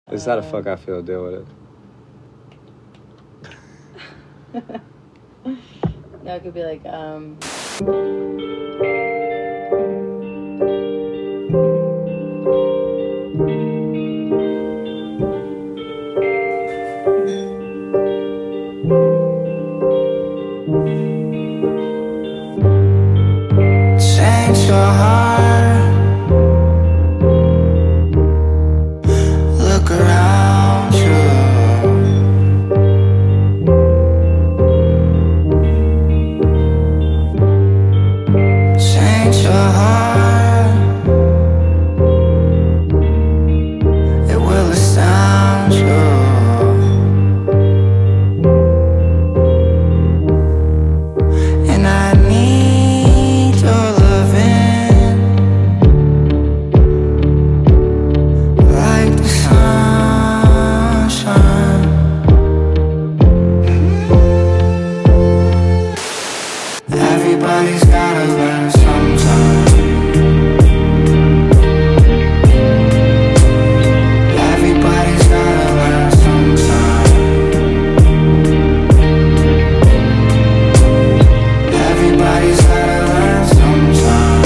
It's how the fuck I feel. Deal with it. No, it could be like, change your heart. Look around you. Change your heart. It will astound you. And I need your loving, like the sunshine. Everybody's gotta learn sometime. Everybody's gotta learn sometime. Everybody's gotta learn sometime.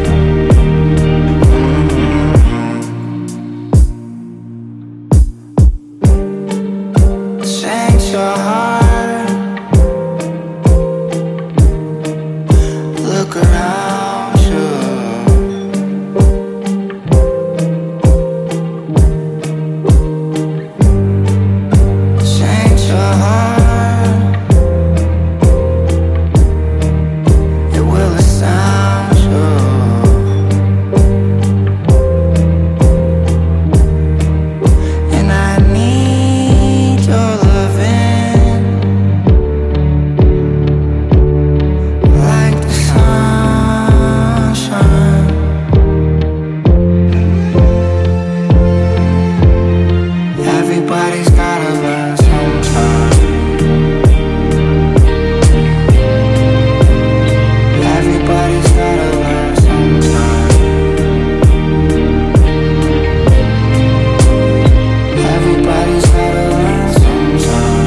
Change your heart. Look around you. Change your heart. It will astound you. And I need your loving, like the sunshine. Everybody's gotta learn sometime. Everybody's gotta learn sometime. Everybody's gotta learn sometime.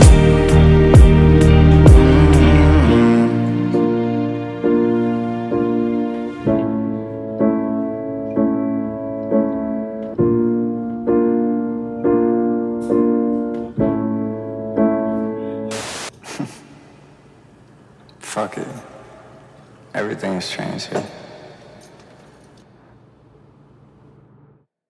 Fuck it. Everything has changed here.